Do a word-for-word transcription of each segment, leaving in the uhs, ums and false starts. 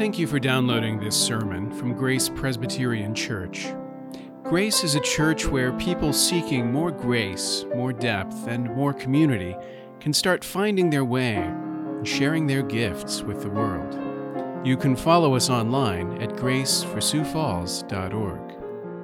Thank you for downloading this sermon from Grace Presbyterian Church. Grace is a church where people seeking more grace, more depth, and more community can start finding their way and sharing their gifts with the world. You can follow us online at grace for sioux falls dot org.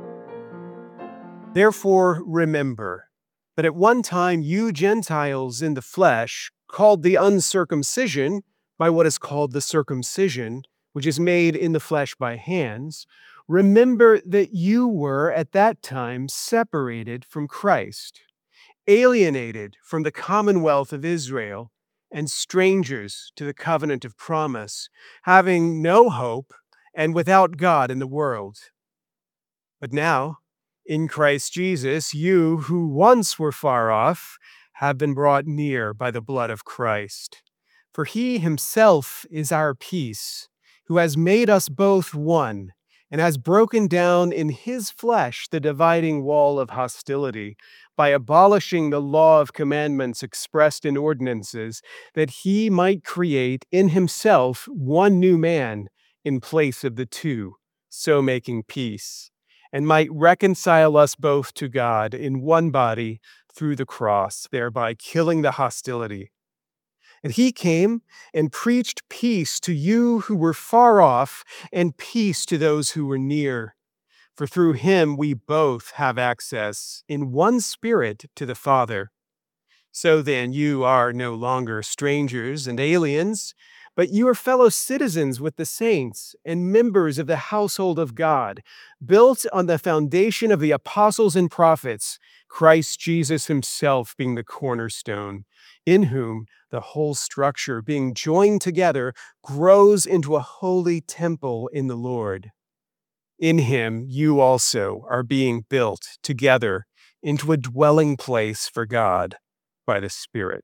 Therefore, remember that at one time you Gentiles in the flesh, called the uncircumcision by what is called the circumcision, which is made in the flesh by hands, remember that you were at that time separated from Christ, alienated from the commonwealth of Israel, and strangers to the covenant of promise, having no hope and without God in the world. But now, in Christ Jesus, you who once were far off have been brought near by the blood of Christ. For he himself is our peace, who has made us both one, and has broken down in his flesh the dividing wall of hostility, by abolishing the law of commandments expressed in ordinances, that he might create in himself one new man in place of the two, so making peace, and might reconcile us both to God in one body through the cross, thereby killing the hostility. And he came and preached peace to you who were far off, and peace to those who were near. For through him we both have access in one spirit to the Father. So then you are no longer strangers and aliens, but you are fellow citizens with the saints and members of the household of God, built on the foundation of the apostles and prophets, Christ Jesus himself being the cornerstone, in whom the whole structure, being joined together, grows into a holy temple in the Lord. In him you also are being built together into a dwelling place for God by the Spirit.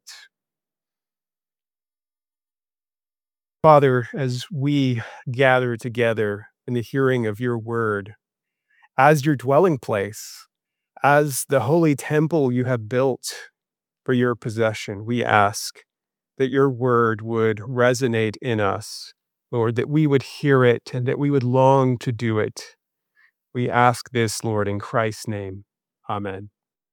Father, as we gather together in the hearing of your word, as your dwelling place, as the holy temple you have built for your possession, we ask that your word would resonate in us, Lord, that we would hear it and that we would long to do it. We ask this, Lord, in Christ's name. Amen.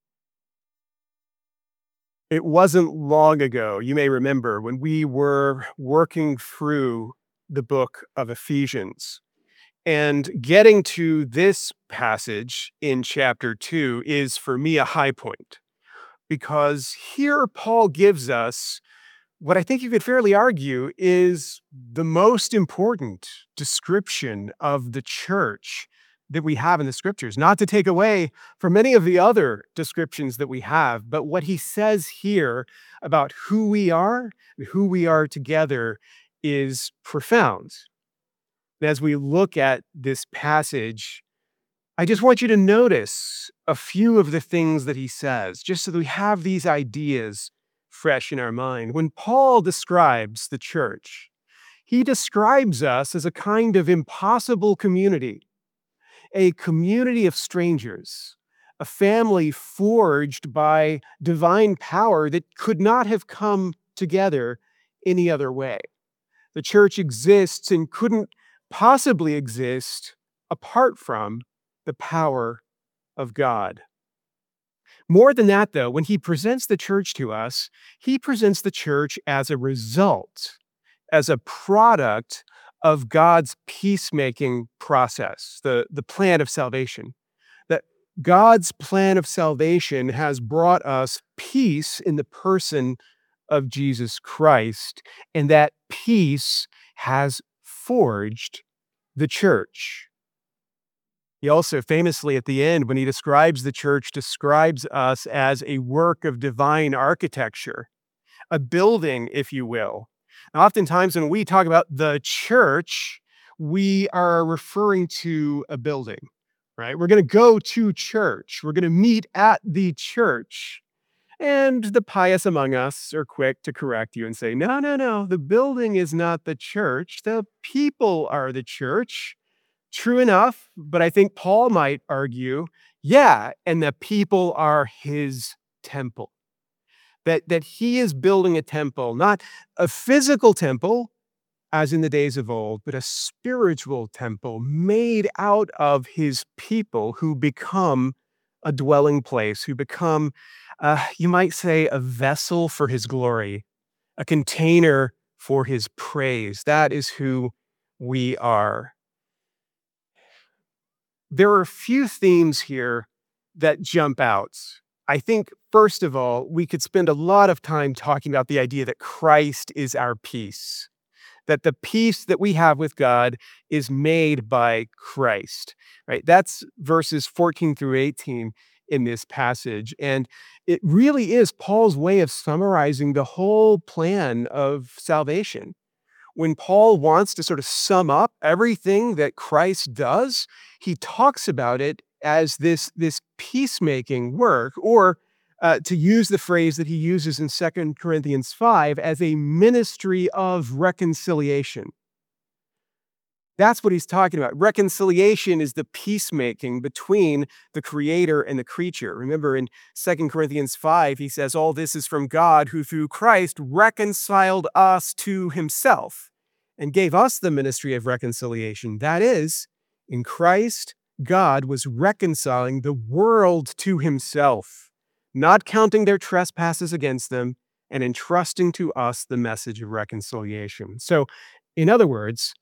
It wasn't long ago, you may remember, when we were working through the book of Ephesians. And getting to this passage in chapter two is, for me, a high point. Because here Paul gives us what I think you could fairly argue is the most important description of the church that we have in the scriptures, not to take away from many of the other descriptions that we have, but what he says here about who we are, who we are together, is profound. And as we look at this passage, I just want you to notice a few of the things that he says, just so that we have these ideas fresh in our mind. When Paul describes the church, he describes us as a kind of impossible community, a community of strangers, a family forged by divine power that could not have come together any other way. The church exists and couldn't possibly exist apart from the power of God. More than that, though, when he presents the church to us, he presents the church as a result, as a product of God's peacemaking process, the, the plan of salvation. That God's plan of salvation has brought us peace in the person of Jesus Christ, and that peace has forged the church. He also famously, at the end, when he describes the church, describes us as a work of divine architecture, a building, if you will. Now, oftentimes when we talk about the church, we are referring to a building, right? We're going to go to church. We're going to meet at the church. And the pious among us are quick to correct you and say, no, no, no, the building is not the church. The people are the church. True enough, but I think Paul might argue, yeah, and the people are his temple. That, that he is building a temple, not a physical temple, as in the days of old, but a spiritual temple made out of his people who become a dwelling place, who become, uh, you might say, a vessel for his glory, a container for his praise. That is who we are. There are a few themes here that jump out. I think, first of all, we could spend a lot of time talking about the idea that Christ is our peace, that the peace that we have with God is made by Christ, right? That's verses fourteen through eighteen in this passage. And it really is Paul's way of summarizing the whole plan of salvation. When Paul wants to sort of sum up everything that Christ does, he talks about it as this, this peacemaking work, or uh, to use the phrase that he uses in Second Corinthians five, as a ministry of reconciliation. That's what he's talking about. Reconciliation is the peacemaking between the creator and the creature. Remember in Second Corinthians five, he says, all this is from God who through Christ reconciled us to himself and gave us the ministry of reconciliation. That is, in Christ, God was reconciling the world to himself, not counting their trespasses against them, and entrusting to us the message of reconciliation. So, in other words,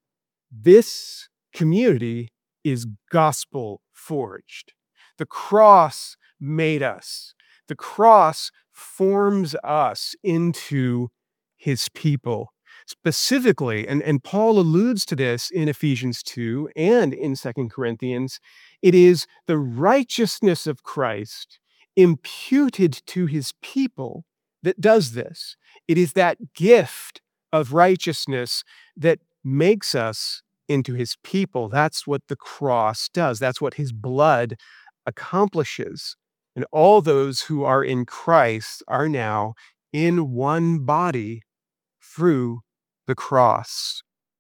this community is gospel forged. The cross made us. The cross forms us into his people. Specifically, and, and Paul alludes to this in Ephesians two and in Second Corinthians, it is the righteousness of Christ imputed to his people that does this. It is that gift of righteousness that makes us into his people. That's what the cross does. That's what his blood accomplishes. And all those who are in Christ are now in one body through the cross.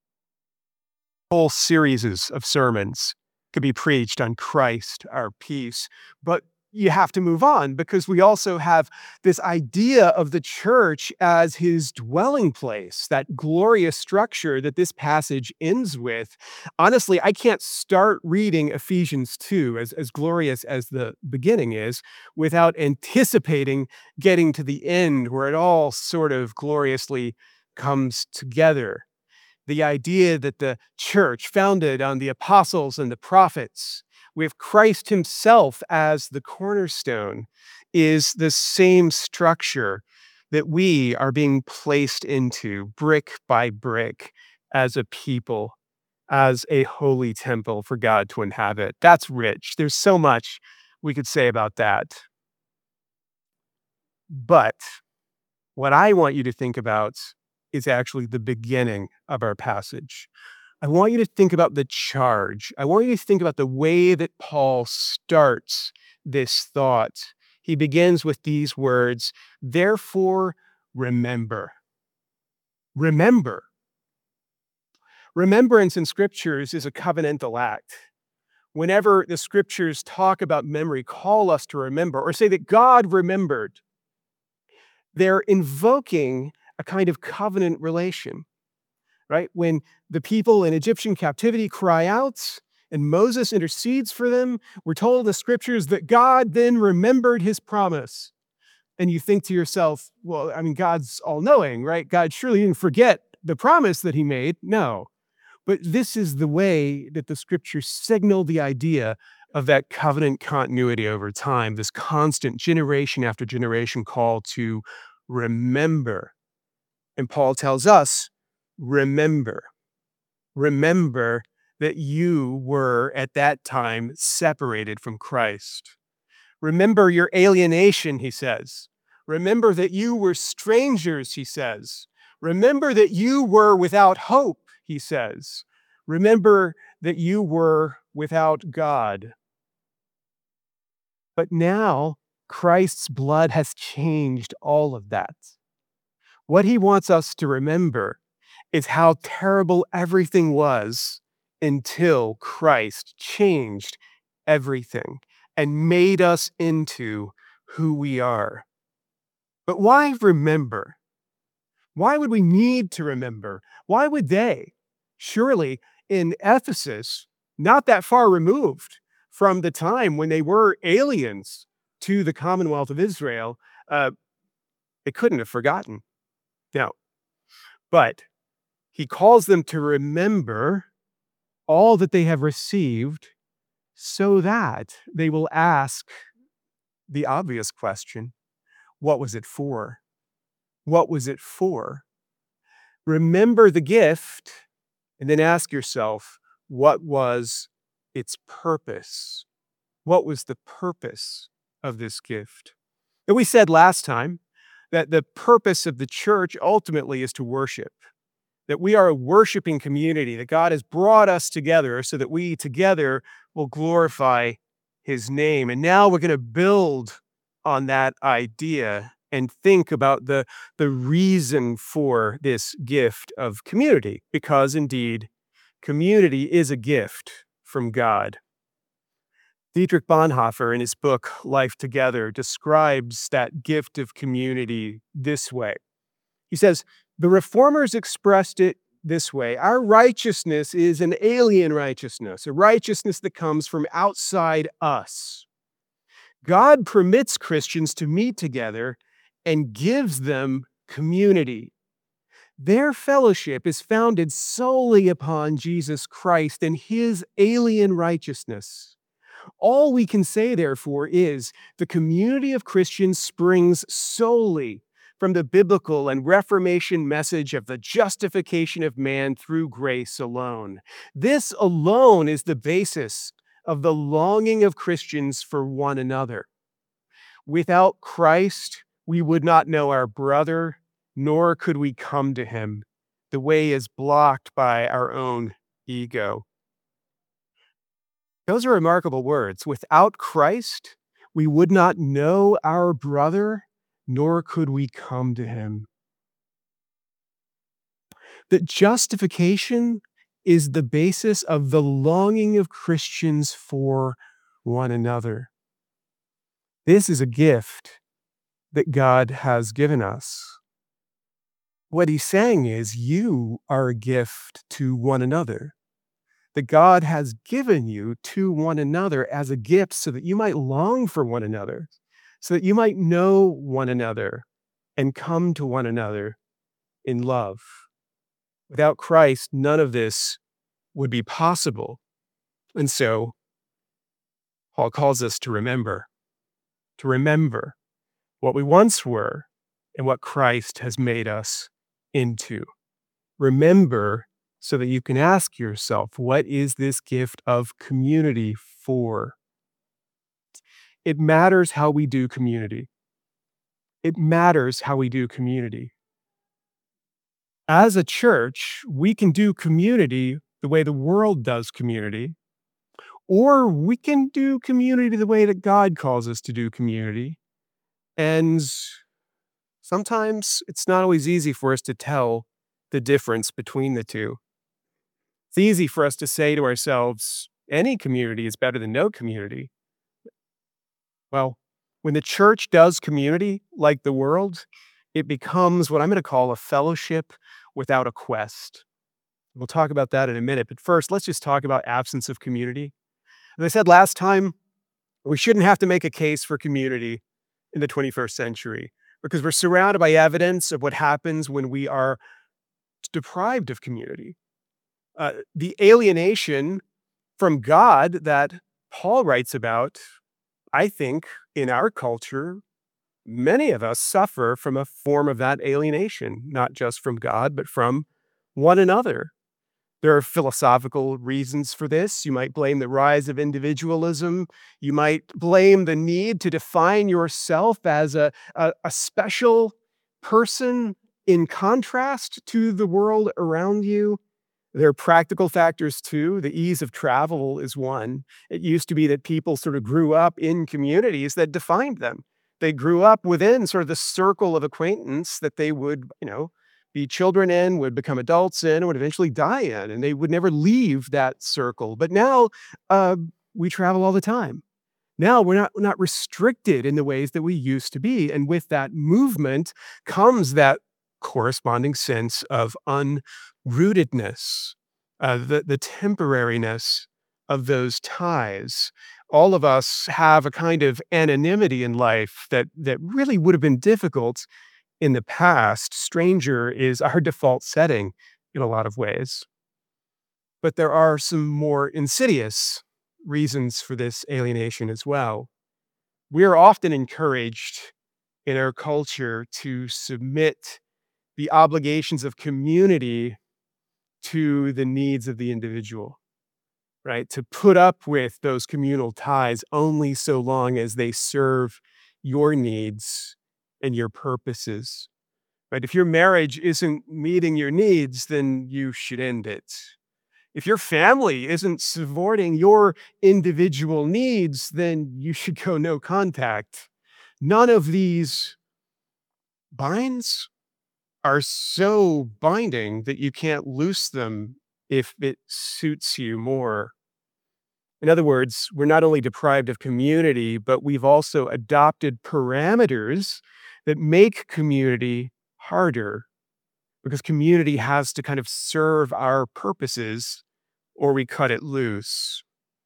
Whole series of sermons could be preached on Christ, our peace, but you have to move on because we also have this idea of the church as his dwelling place, that glorious structure that this passage ends with. Honestly, I can't start reading Ephesians two, as, as glorious as the beginning is, without anticipating getting to the end where it all sort of gloriously comes together. The idea that the church, founded on the apostles and the prophets, with Christ himself as the cornerstone, is the same structure that we are being placed into brick by brick as a people, as a holy temple for God to inhabit. That's rich. There's so much we could say about that. But what I want you to think about is actually the beginning of our passage. I want you to think about the charge. I want you to think about the way that Paul starts this thought. He begins with these words, therefore, remember. Remember. Remembrance in scriptures is a covenantal act. Whenever the scriptures talk about memory, call us to remember, or say that God remembered, they're invoking a kind of covenant relation. Right? When the people in Egyptian captivity cry out and Moses intercedes for them, we're told in the scriptures that God then remembered his promise. And you think to yourself, well, I mean, God's all-knowing, right? God surely didn't forget the promise that he made. No. But this is the way that the scriptures signal the idea of that covenant continuity over time, this constant generation after generation call to remember. And Paul tells us, remember, remember that you were at that time separated from Christ. Remember your alienation, he says. Remember that you were strangers, he says. Remember that you were without hope, he says. Remember that you were without God. But now Christ's blood has changed all of that. What he wants us to remember is how terrible everything was until Christ changed everything and made us into who we are. But why remember? Why would we need to remember? Why would they? Surely in Ephesus, not that far removed from the time when they were aliens to the Commonwealth of Israel, uh, they couldn't have forgotten. No. But he calls them to remember all that they have received so that they will ask the obvious question, what was it for? What was it for? Remember the gift and then ask yourself, what was its purpose? What was the purpose of this gift? And we said last time that the purpose of the church ultimately is to worship, that we are a worshiping community, that God has brought us together so that we together will glorify his name. And now we're going to build on that idea and think about the, the reason for this gift of community, because indeed, community is a gift from God. Dietrich Bonhoeffer, in his book, Life Together, describes that gift of community this way. He says, the reformers expressed it this way. Our righteousness is an alien righteousness, a righteousness that comes from outside us. God permits Christians to meet together and gives them community. Their fellowship is founded solely upon Jesus Christ and his alien righteousness. All we can say, therefore, is the community of Christians springs solely from the biblical and Reformation message of the justification of man through grace alone. This alone is the basis of the longing of Christians for one another. Without Christ, we would not know our brother, nor could we come to him. The way is blocked by our own ego. Those are remarkable words. Without Christ, we would not know our brother, nor could we come to him. That justification is the basis of the longing of Christians for one another. This is a gift that God has given us. What he's saying is, you are a gift to one another. That God has given you to one another as a gift so that you might long for one another, so that you might know one another and come to one another in love. Without Christ, none of this would be possible. And so, Paul calls us to remember, to remember what we once were and what Christ has made us into. Remember so that you can ask yourself, what is this gift of community for? It matters how we do community. It matters how we do community. As a church, we can do community the way the world does community, or we can do community the way that God calls us to do community. And sometimes it's not always easy for us to tell the difference between the two. It's easy for us to say to ourselves, any community is better than no community. Well, when the church does community like the world, it becomes what I'm going to call a fellowship without a quest. We'll talk about that in a minute, but first, let's just talk about absence of community. As I said last time, we shouldn't have to make a case for community in the twenty-first century because we're surrounded by evidence of what happens when we are deprived of community. Uh, the alienation from God that Paul writes about, I think, in our culture, many of us suffer from a form of that alienation, not just from God, but from one another. There are philosophical reasons for this. You might blame the rise of individualism. You might blame the need to define yourself as a, a, a special person in contrast to the world around you. There are practical factors too. The ease of travel is one. It used to be that people sort of grew up in communities that defined them. They grew up within sort of the circle of acquaintance that they would, you know, be children in, would become adults in, and would eventually die in, and they would never leave that circle. But now uh, we travel all the time. Now we're not, we're not restricted in the ways that we used to be. And with that movement comes that corresponding sense of unrootedness, uh, the, the temporariness of those ties. All of us have a kind of anonymity in life that, that really would have been difficult in the past. Stranger is our default setting in a lot of ways. But there are some more insidious reasons for this alienation as well. We are often encouraged in our culture to submit the obligations of community to the needs of the individual, right? To put up with those communal ties only so long as they serve your needs and your purposes, right? If your marriage isn't meeting your needs, then you should end it. If your family isn't supporting your individual needs, then you should go no contact. None of these binds are so binding that you can't loose them if it suits you more. In other words, we're not only deprived of community, but we've also adopted parameters that make community harder, because community has to kind of serve our purposes or we cut it loose.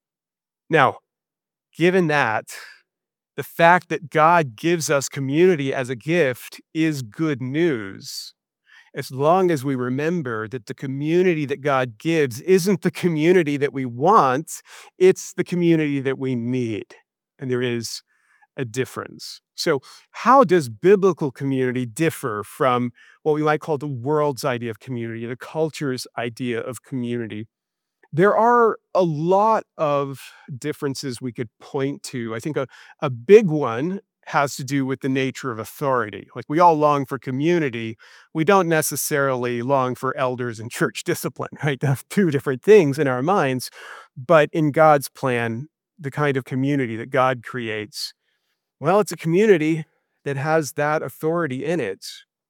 Now, given that, the fact that God gives us community as a gift is good news, as long as we remember that the community that God gives isn't the community that we want, it's the community that we need. And there is a difference. So, how does biblical community differ from what we might call the world's idea of community, the culture's idea of community? There are a lot of differences we could point to. I think a, a big one has to do with the nature of authority. Like, we all long for community. We don't necessarily long for elders and church discipline, right? That's two different things in our minds. But in God's plan, the kind of community that God creates, well, it's a community that has that authority in it.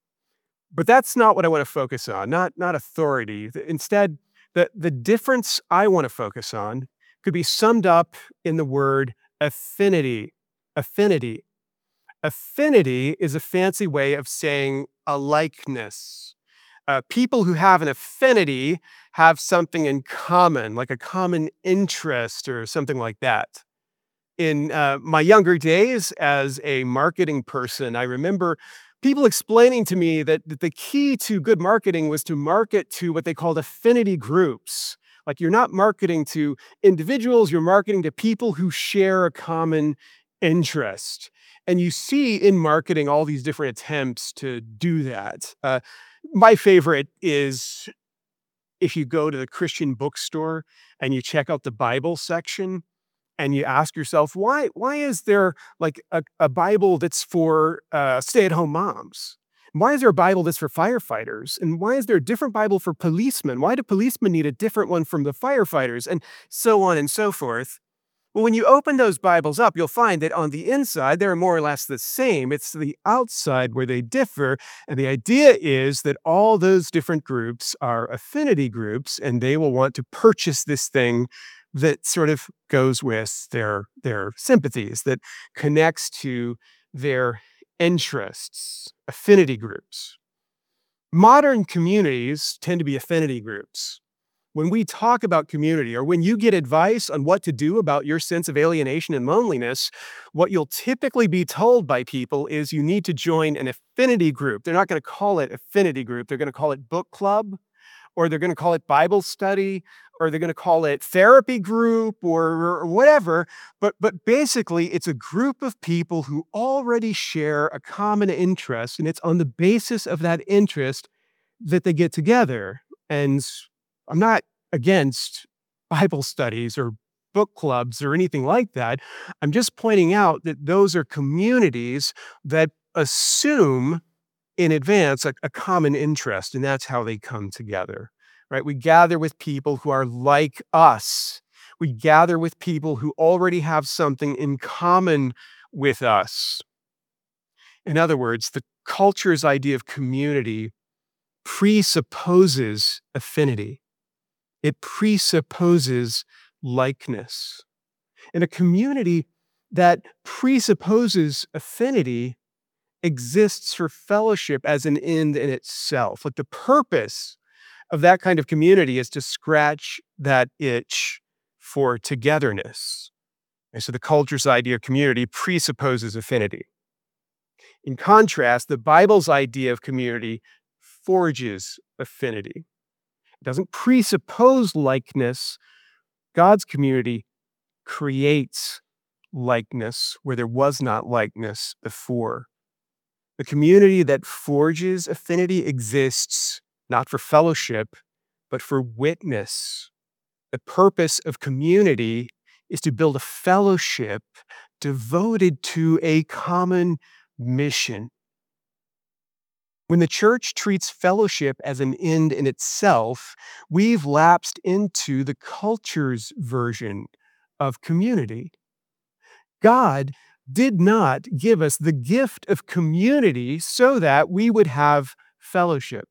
But that's not what I want to focus on, not, not authority. Instead, the, the difference I want to focus on could be summed up in the word affinity. Affinity. Affinity is a fancy way of saying a likeness. Uh, people who have an affinity have something in common, like a common interest or something like that. In uh, my younger days as a marketing person, I remember people explaining to me that, that the key to good marketing was to market to what they called affinity groups. Like, you're not marketing to individuals, you're marketing to people who share a common interest. And you see in marketing all these different attempts to do that. Uh, my favorite is if you go to the Christian bookstore and you check out the Bible section, and you ask yourself, why, why is there like a, a Bible that's for uh, stay-at-home moms? Why is there a Bible that's for firefighters? And why is there a different Bible for policemen? Why do policemen need a different one from the firefighters? And so on and so forth. Well, when you open those Bibles up, you'll find that on the inside, they're more or less the same. It's the outside where they differ. And the idea is that all those different groups are affinity groups, and they will want to purchase this thing that sort of goes with their, their sympathies, that connects to their interests, affinity groups. Modern communities tend to be affinity groups. When we talk about community, or when you get advice on what to do about your sense of alienation and loneliness, what you'll typically be told by people is you need to join an affinity group. They're not going to call it affinity group. They're going to call it book club, or they're going to call it Bible study, or they're going to call it therapy group, or, or whatever. But, but basically, it's a group of people who already share a common interest, and it's on the basis of that interest that they get together. And I'm not against Bible studies or book clubs or anything like that. I'm just pointing out that those are communities that assume in advance a, a common interest, and that's how they come together, right? We gather with people who are like us. We gather with people who already have something in common with us. In other words, the culture's idea of community presupposes affinity. It presupposes likeness. And a community that presupposes affinity exists for fellowship as an end in itself. Like the purpose of that kind of community is to scratch that itch for togetherness. And so the culture's idea of community presupposes affinity. In contrast, the Bible's idea of community forges affinity. It doesn't presuppose likeness. God's community creates likeness where there was not likeness before. The community that forges affinity exists not for fellowship, but for witness. The purpose of community is to build a fellowship devoted to a common mission. When the church treats fellowship as an end in itself, we've lapsed into the culture's version of community. God did not give us the gift of community so that we would have fellowship.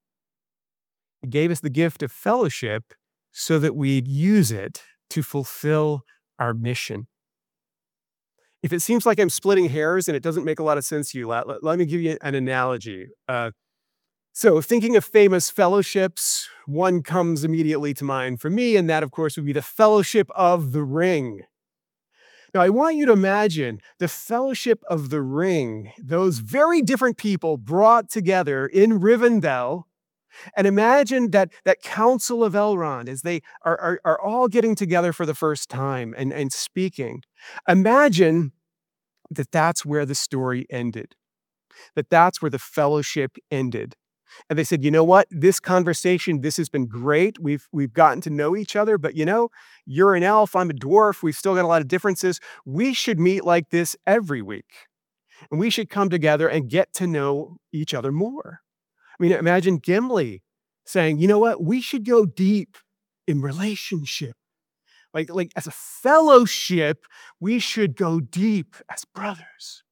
He gave us the gift of fellowship so that we'd use it to fulfill our mission. If it seems like I'm splitting hairs and it doesn't make a lot of sense to you, let, let, let me give you an analogy. Uh, so thinking of famous fellowships, one comes immediately to mind for me, and that, of course, would be the Fellowship of the Ring. Now, I want you to imagine the Fellowship of the Ring, those very different people brought together in Rivendell, and imagine that, that Council of Elrond as they are, are, are all getting together for the first time and, and speaking. Imagine that that's where the story ended, that that's where the fellowship ended. And they said, you know what, this conversation, this has been great. We've, we've gotten to know each other, but you know, you're an elf, I'm a dwarf. We've still got a lot of differences. We should meet like this every week. And we should come together and get to know each other more. I mean, imagine Gimli saying, you know what, we should go deep in relationship. Like, like as a fellowship, we should go deep as brothers.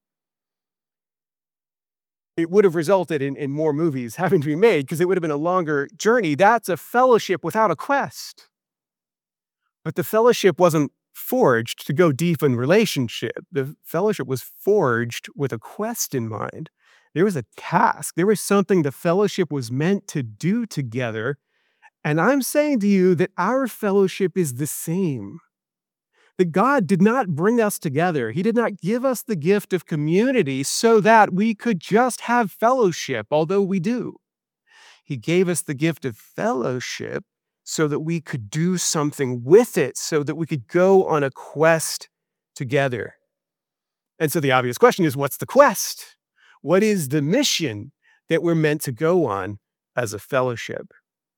It would have resulted in, in more movies having to be made because it would have been a longer journey. That's a fellowship without a quest. But the fellowship wasn't forged to go deep in relationship. The fellowship was forged with a quest in mind. There was a task. There was something the fellowship was meant to do together. And I'm saying to you that our fellowship is the same. That God did not bring us together. He did not give us the gift of community so that we could just have fellowship, although we do. He gave us the gift of fellowship so that we could do something with it, so that we could go on a quest together. And so the obvious question is, what's the quest? What is the mission that we're meant to go on as a fellowship?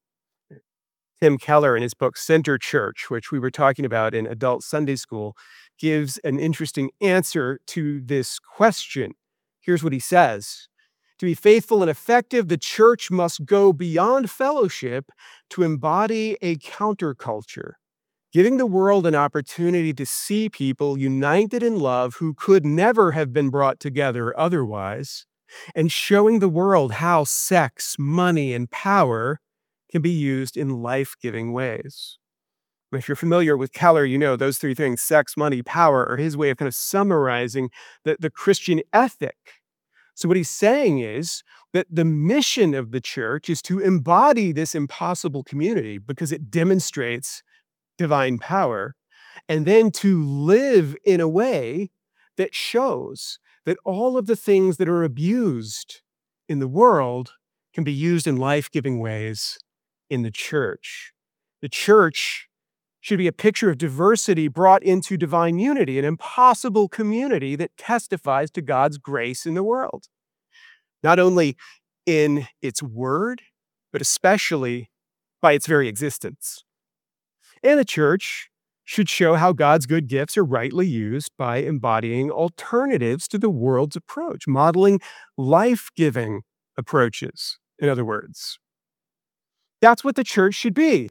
Tim Keller, in his book Center Church, which we were talking about in adult Sunday school, gives an interesting answer to this question. Here's what he says. To be faithful and effective, the church must go beyond fellowship to embody a counterculture, giving the world an opportunity to see people united in love who could never have been brought together otherwise, and showing the world how sex, money, and power can be used in life-giving ways. If you're familiar with Keller, you know those three things, sex, money, power, are his way of kind of summarizing the, the Christian ethic. So what he's saying is that the mission of the church is to embody this impossible community because it demonstrates divine power, and then to live in a way that shows that all of the things that are abused in the world can be used in life-giving ways in the church. The church should be a picture of diversity brought into divine unity, an impossible community that testifies to God's grace in the world, not only in its word, but especially by its very existence. And the church should show how God's good gifts are rightly used by embodying alternatives to the world's approach, modeling life-giving approaches, in other words. That's what the church should be.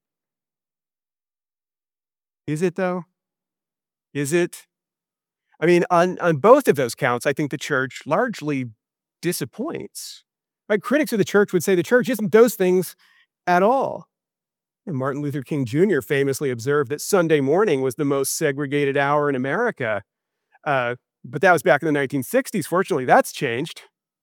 Is it, though? Is it? I mean, on, on both of those counts, I think the church largely disappoints. Right? Critics of the church would say the church isn't those things at all. And Martin Luther King Junior famously observed that Sunday morning was the most segregated hour in America. Uh, But that was back in the nineteen sixties. Fortunately, that's changed.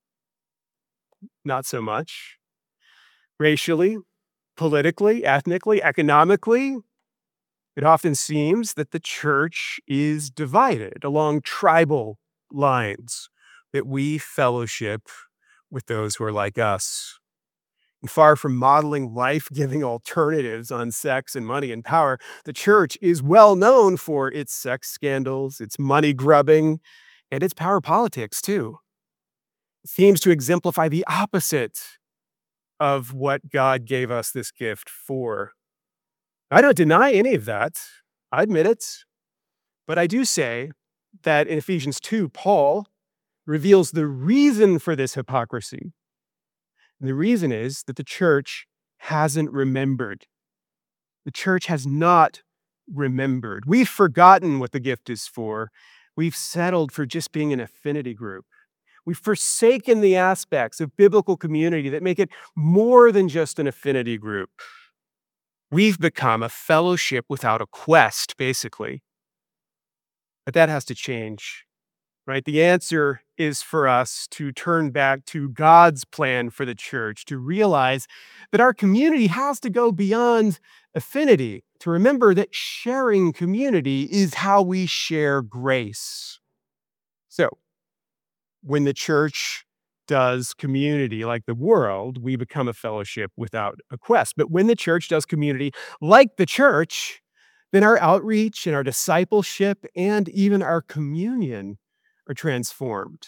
Not so much. Racially, politically, ethnically, economically, it often seems that the church is divided along tribal lines, that we fellowship with those who are like us. And far from modeling life-giving alternatives on sex and money and power, the church is well known for its sex scandals, its money grubbing, and its power politics, too. It seems to exemplify the opposite of what God gave us this gift for. I don't deny any of that. I admit it. But I do say that in Ephesians two, Paul reveals the reason for this hypocrisy. And the reason is that the church hasn't remembered. The church has not remembered. We've forgotten what the gift is for. We've settled for just being an affinity group. We've forsaken the aspects of biblical community that make it more than just an affinity group. We've become a fellowship without a quest, basically. But that has to change, right? The answer is for us to turn back to God's plan for the church, to realize that our community has to go beyond affinity, to remember that sharing community is how we share grace. So, when the church does community like the world, we become a fellowship without a quest. But when the church does community like the church, then our outreach and our discipleship and even our communion are transformed.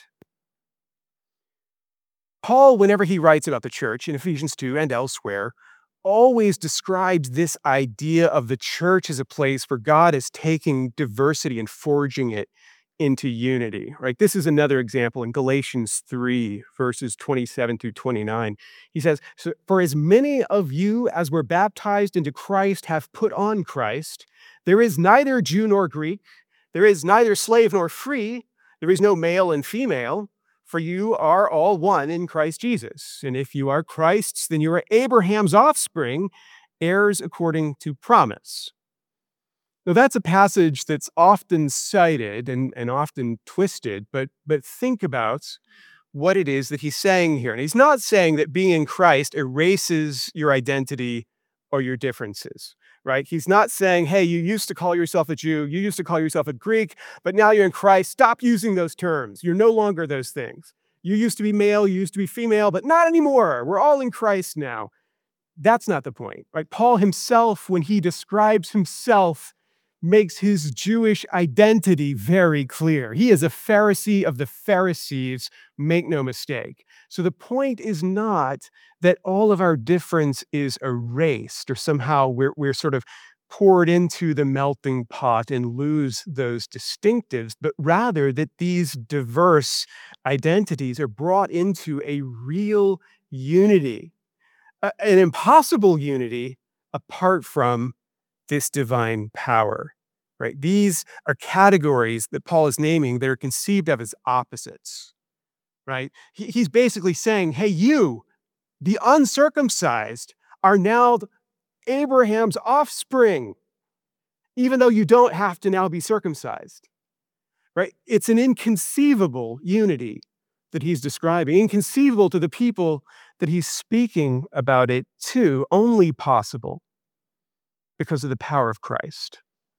Paul, whenever he writes about the church in Ephesians two and elsewhere, always describes this idea of the church as a place where God is taking diversity and forging it into unity, right? This is another example in Galatians three, verses twenty-seven through twenty-nine. He says, so, for as many of you as were baptized into Christ have put on Christ. There is neither Jew nor Greek. There is neither slave nor free. There is no male and female, for you are all one in Christ Jesus. And if you are Christ's, then you are Abraham's offspring, heirs according to promise. Now, that's a passage that's often cited and, and often twisted, but, but think about what it is that he's saying here. And he's not saying that being in Christ erases your identity or your differences, right? He's not saying, hey, you used to call yourself a Jew, you used to call yourself a Greek, but now you're in Christ. Stop using those terms. You're no longer those things. You used to be male, you used to be female, but not anymore. We're all in Christ now. That's not the point, right? Paul himself, when he describes himself, makes his Jewish identity very clear. He is a Pharisee of the Pharisees, make no mistake. So the point is not that all of our difference is erased or somehow we're, we're sort of poured into the melting pot and lose those distinctives, but rather that these diverse identities are brought into a real unity, a, an impossible unity apart from this divine power, right? These are categories that Paul is naming that are conceived of as opposites, right? He, he's basically saying, hey, you, the uncircumcised, are now Abraham's offspring, even though you don't have to now be circumcised, right? It's an inconceivable unity that he's describing, inconceivable to the people that he's speaking about it to, only possible because of the power of Christ.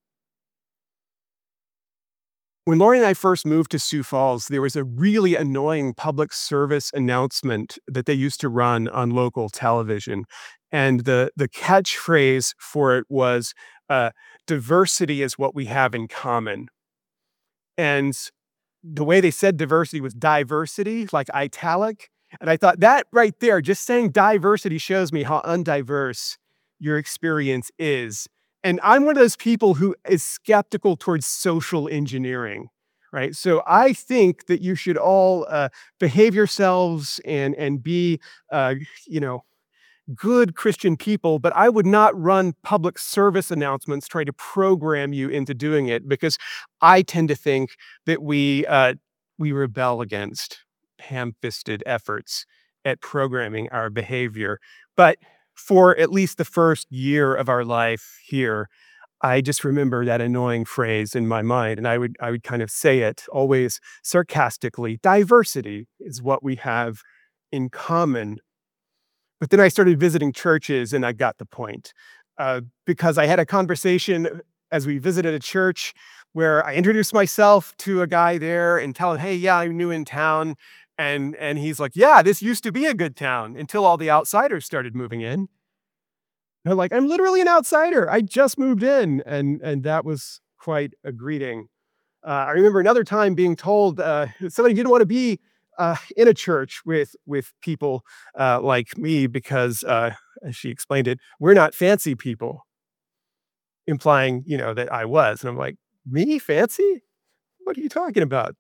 When Lori and I first moved to Sioux Falls, there was a really annoying public service announcement that they used to run on local television. And the, the catchphrase for it was, uh, diversity is what we have in common. And the way they said diversity was diversity, like italic. And I thought that right there, just saying diversity shows me how undiverse your experience is. And I'm one of those people who is skeptical towards social engineering, right? So I think that you should all uh, behave yourselves and, and be, uh, you know, good Christian people, but I would not run public service announcements trying to program you into doing it, because I tend to think that we, uh, we rebel against ham-fisted efforts at programming our behavior. But for at least the first year of our life here, I just remember that annoying phrase in my mind, and I would I would kind of say it always sarcastically. Diversity is what we have in common. But then I started visiting churches, and I got the point. Uh, because I had a conversation as we visited a church where I introduced myself to a guy there and tell him, "Hey, yeah, I'm new in town." And and he's like, "Yeah, this used to be a good town until all the outsiders started moving in." They're like, "I'm literally an outsider. I just moved in." And and that was quite a greeting. Uh, I remember another time being told uh, somebody didn't want to be uh, in a church with with people uh, like me because, uh, as she explained it, we're not fancy people, implying, you know, that I was. And I'm like, me fancy? What are you talking about?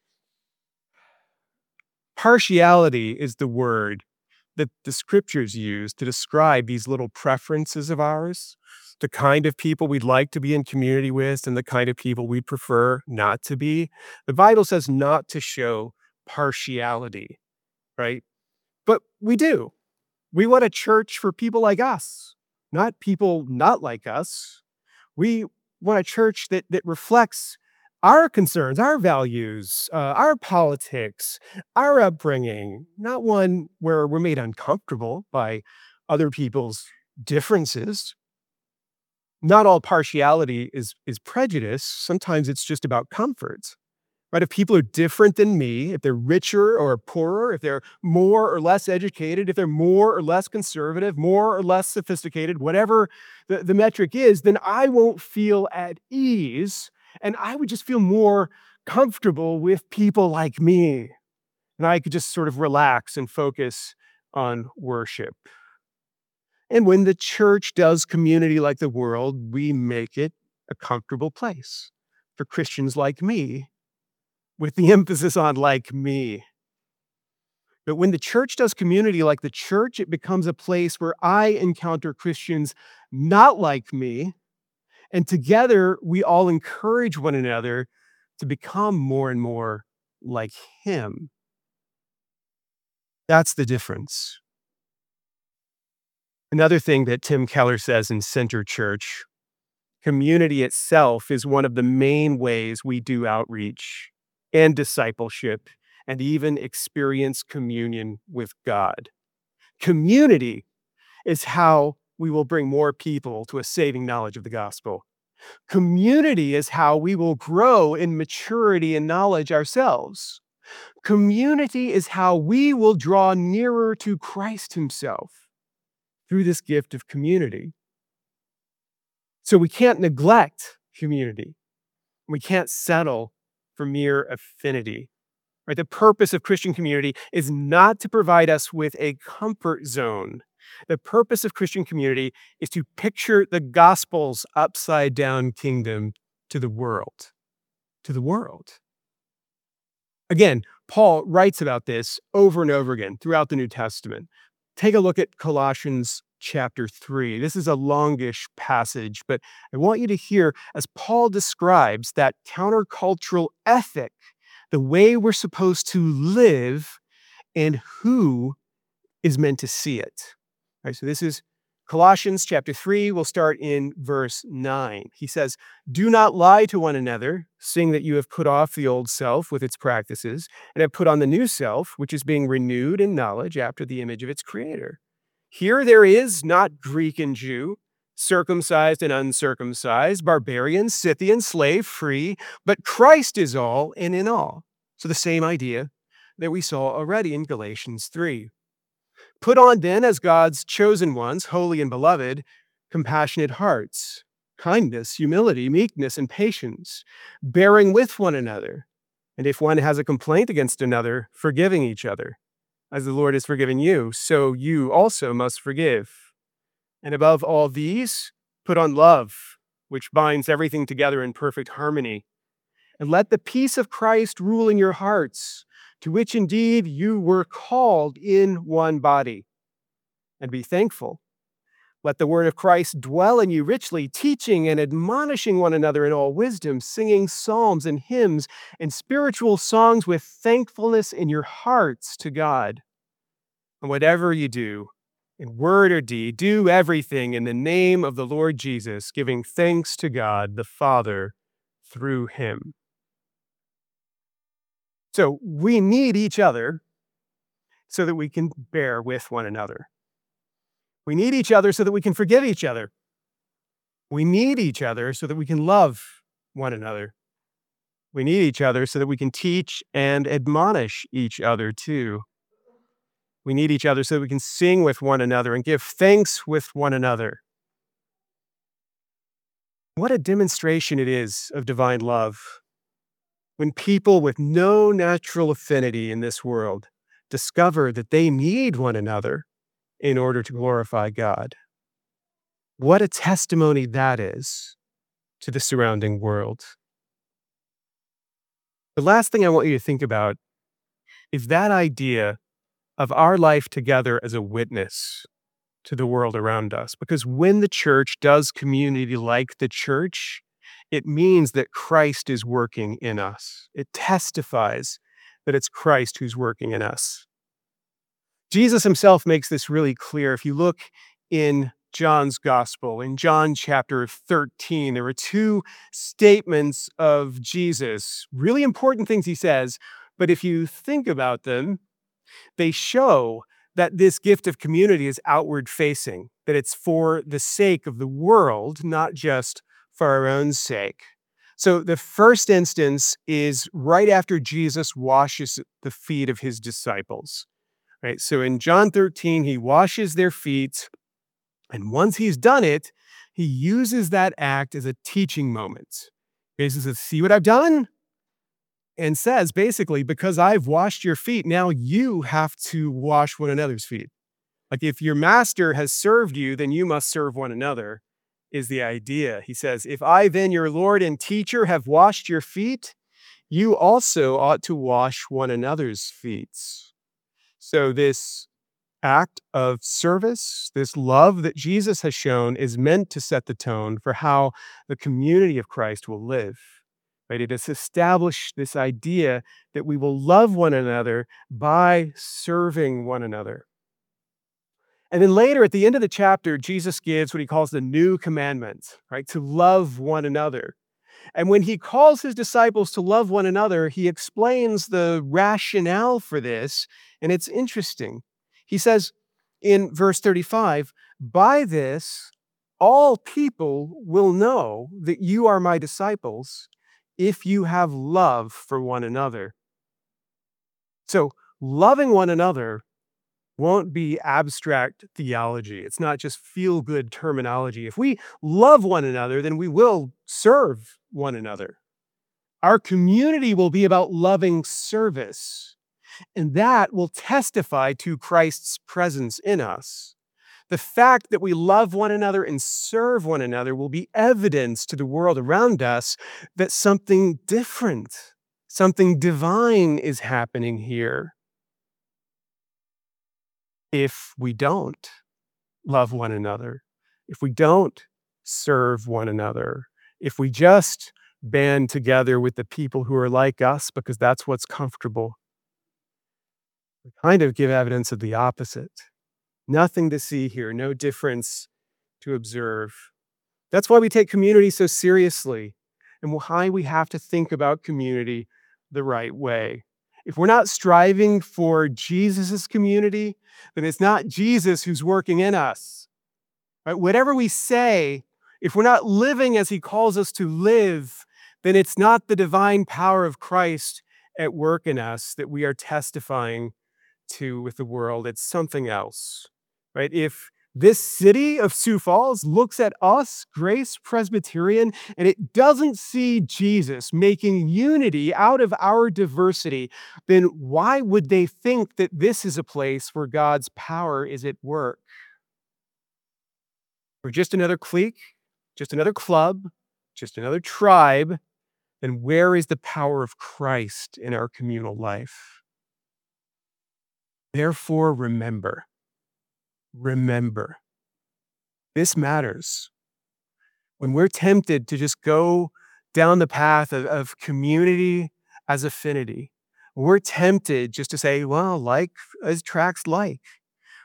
Partiality is the word that the scriptures use to describe these little preferences of ours, the kind of people we'd like to be in community with and the kind of people we prefer not to be. The Bible says not to show partiality, right? But we do. We want a church for people like us, not people not like us. We want a church that that reflects our concerns, our values, uh, our politics, our upbringing, not one where we're made uncomfortable by other people's differences. Not all partiality is is prejudice. Sometimes it's just about comfort. Right? If people are different than me, if they're richer or poorer, if they're more or less educated, if they're more or less conservative, more or less sophisticated, whatever the, the metric is, then I won't feel at ease. And I would just feel more comfortable with people like me. And I could just sort of relax and focus on worship. And when the church does community like the world, we make it a comfortable place for Christians like me, with the emphasis on like me. But when the church does community like the church, it becomes a place where I encounter Christians not like me. And together, we all encourage one another to become more and more like him. That's the difference. Another thing that Tim Keller says in Center Church, community itself is one of the main ways we do outreach and discipleship and even experience communion with God. Community is how we will bring more people to a saving knowledge of the gospel. Community is how we will grow in maturity and knowledge ourselves. Community is how we will draw nearer to Christ himself through this gift of community. So we can't neglect community. We can't settle for mere affinity. Right? The purpose of Christian community is not to provide us with a comfort zone. The purpose of Christian community is to picture the gospel's upside down kingdom to the world. To the world. Again, Paul writes about this over and over again throughout the New Testament. Take a look at Colossians chapter three. This is a longish passage, but I want you to hear as Paul describes that countercultural ethic, the way we're supposed to live, and who is meant to see it. All right, so this is Colossians chapter three. We'll start in verse nine. He says, "Do not lie to one another, seeing that you have put off the old self with its practices, and have put on the new self, which is being renewed in knowledge after the image of its creator. Here there is not Greek and Jew, circumcised and uncircumcised, barbarian, Scythian, slave, free, but Christ is all and in all." So the same idea that we saw already in Galatians three. "Put on then as God's chosen ones, holy and beloved, compassionate hearts, kindness, humility, meekness, and patience, bearing with one another. And if one has a complaint against another, forgiving each other. As the Lord has forgiven you, so you also must forgive. And above all these, put on love, which binds everything together in perfect harmony. And let the peace of Christ rule in your hearts, to which indeed you were called in one body. And be thankful. Let the word of Christ dwell in you richly, teaching and admonishing one another in all wisdom, singing psalms and hymns and spiritual songs with thankfulness in your hearts to God. And whatever you do, in word or deed, do everything in the name of the Lord Jesus, giving thanks to God the Father through him. So we need each other so that we can bear with one another. We need each other so that we can forgive each other. We need each other so that we can love one another. We need each other so that we can teach and admonish each other too. We need each other so that we can sing with one another and give thanks with one another. What a demonstration it is of divine love when people with no natural affinity in this world discover that they need one another in order to glorify God. What a testimony that is to the surrounding world. The last thing I want you to think about is that idea of our life together as a witness to the world around us. Because when the church does community like the church, it means that Christ is working in us. It testifies that it's Christ who's working in us. Jesus himself makes this really clear. If you look in John's gospel, in John chapter thirteen, there are two statements of Jesus, really important things he says, but if you think about them, they show that this gift of community is outward facing, that it's for the sake of the world, not just for our own sake. So the first instance is right after Jesus washes the feet of his disciples. Right? So in John thirteen, he washes their feet, and once he's done it, he uses that act as a teaching moment. He says, see what I've done? And says, basically, because I've washed your feet, now you have to wash one another's feet. Like if your master has served you, then you must serve one another, is the idea. He says, if I then, your Lord and teacher, have washed your feet, you also ought to wash one another's feet. So this act of service, this love that Jesus has shown, is meant to set the tone for how the community of Christ will live. Right? It has established this idea that we will love one another by serving one another. And then later at the end of the chapter, Jesus gives what he calls the new commandment, right? To love one another. And when he calls his disciples to love one another, he explains the rationale for this, and it's interesting. He says in verse thirty-five, by this, all people will know that you are my disciples if you have love for one another. So loving one another won't be abstract theology. It's not just feel-good terminology. If we love one another, then we will serve one another. Our community will be about loving service, and that will testify to Christ's presence in us. The fact that we love one another and serve one another will be evidence to the world around us that something different, something divine is happening here. If we don't love one another, if we don't serve one another, if we just band together with the people who are like us because that's what's comfortable, we kind of give evidence of the opposite. Nothing to see here, no difference to observe. That's why we take community so seriously and why we have to think about community the right way. If we're not striving for Jesus' community, then it's not Jesus who's working in us. Right? Whatever we say, if we're not living as he calls us to live, then it's not the divine power of Christ at work in us that we are testifying to with the world. It's something else. Right? If this city of Sioux Falls looks at us, Grace Presbyterian, and it doesn't see Jesus making unity out of our diversity, then why would they think that this is a place where God's power is at work? We're just another clique, just another club, just another tribe. Then where is the power of Christ in our communal life? Therefore, remember. Remember, this matters. When we're tempted to just go down the path of, of community as affinity, we're tempted just to say, well, like attracts like.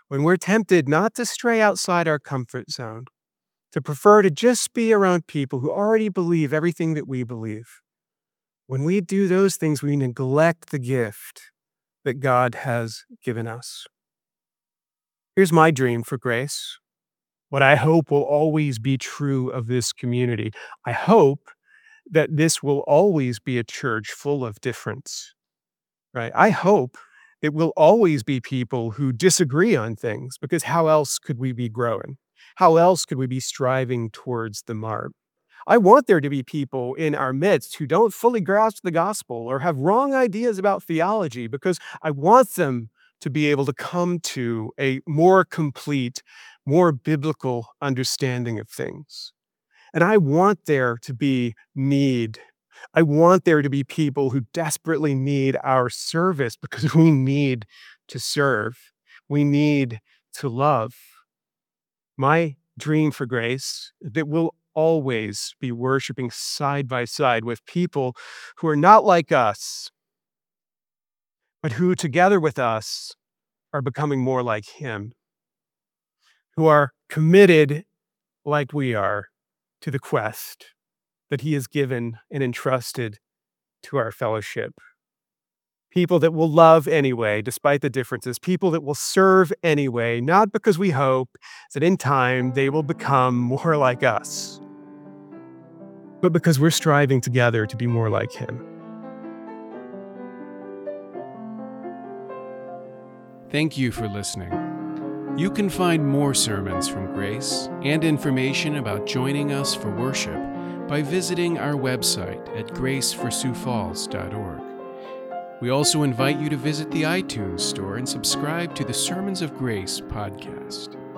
when we're tempted not to stray outside our comfort zone, to prefer to just be around people who already believe everything that we believe, when we do those things, we neglect the gift that God has given us. Here's my dream for Grace, what I hope will always be true of this community. I hope that this will always be a church full of difference, right? I hope it will always be people who disagree on things, because how else could we be growing? How else could we be striving towards the mark? I want there to be people in our midst who don't fully grasp the gospel or have wrong ideas about theology, because I want them to be able to come to a more complete, more biblical understanding of things. And I want there to be need. I want there to be people who desperately need our service, because we need to serve. We need to love. My dream for Grace is that we'll always be worshiping side by side with people who are not like us, but who together with us are becoming more like Him, who are committed like we are to the quest that He has given and entrusted to our fellowship. People that will love anyway, despite the differences. People that will serve anyway, not because we hope that in time they will become more like us, but because we're striving together to be more like Him. Thank you for listening. You can find more sermons from Grace and information about joining us for worship by visiting our website at grace for sioux falls dot org. We also invite you to visit the iTunes store and subscribe to the Sermons of Grace podcast.